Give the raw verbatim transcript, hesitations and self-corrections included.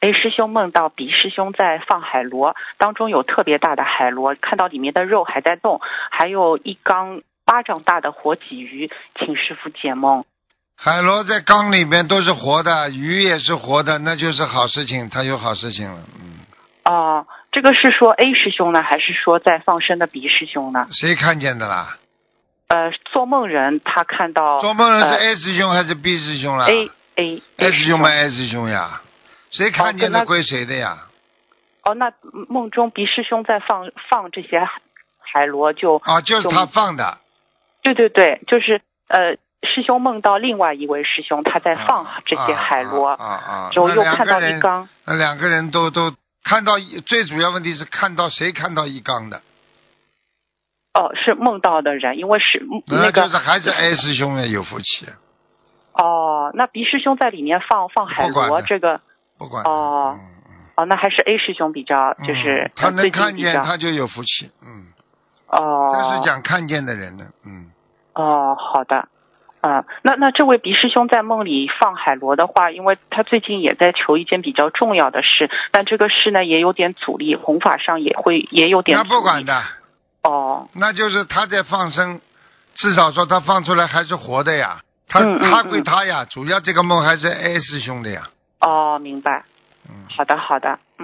A 师兄梦到 B 师兄在放海螺，当中有特别大的海螺，看到里面的肉还在动，还有一缸巴掌大的活鲫鱼，请师父解梦。 海螺在缸里面都是活的，鱼也是活的，那就是好事情，他有好事情了。嗯。 哦，这个是说 A 师兄呢，还是说在放生的 B 师兄呢？ 谁看见的啦？ 呃，做梦人他看到。 做梦人是呃、 A 师兄还是 B 师兄啦 ？A A A 师兄嘛 A 师兄呀，谁看见的归谁的呀？ 哦，那梦中 B 师兄在放放这些海螺就。 啊，就是他放的。 对对对，就是呃。师兄梦到另外一位师兄，他在放这些海螺， 啊啊啊！ 之后又看到一缸。 那两个人都都看到，最主要问题是看到谁看到一缸的？ 哦，是梦到的人，因为是那个。 那就是还是 A 师兄也有福气。 哦，那 B 师兄在里面放放海螺，这个不管。 哦、嗯、哦，那还是 A 师兄比较就是、 嗯、他能看见他就有福气，嗯。 哦。 这是讲看见的人的，嗯。 哦，好的。嗯，那那这位鼻师兄在梦里放海螺的话，因为他最近也在求一件比较重要的事，但这个事呢也有点阻力，弘法上也会也有点阻力。 那不管的。 哦。 那就是他在放生，至少说他放出来还是活的呀。他嗯嗯嗯他归他呀，主要这个梦还是 A 师兄的呀。 哦，明白。嗯。好的好的。